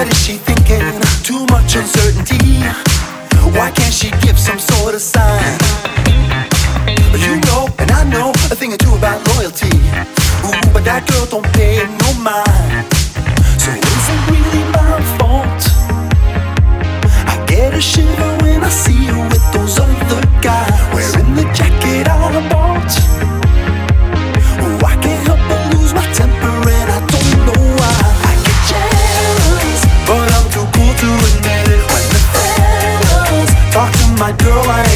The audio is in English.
What is she thinking? Too much uncertainty. Why can't she give some sort of sign? You know, and I know a thing or two about loyalty. Ooh, but that girl don't pay no mind. So is it really my fault? I get a shiver when I see her with those other guys, wearing the jacket I bought. Ooh, I can't help but lose my temper and I don't know why. I get jealous, but I'm too cool to admit it. When the fellas talk to my girl, I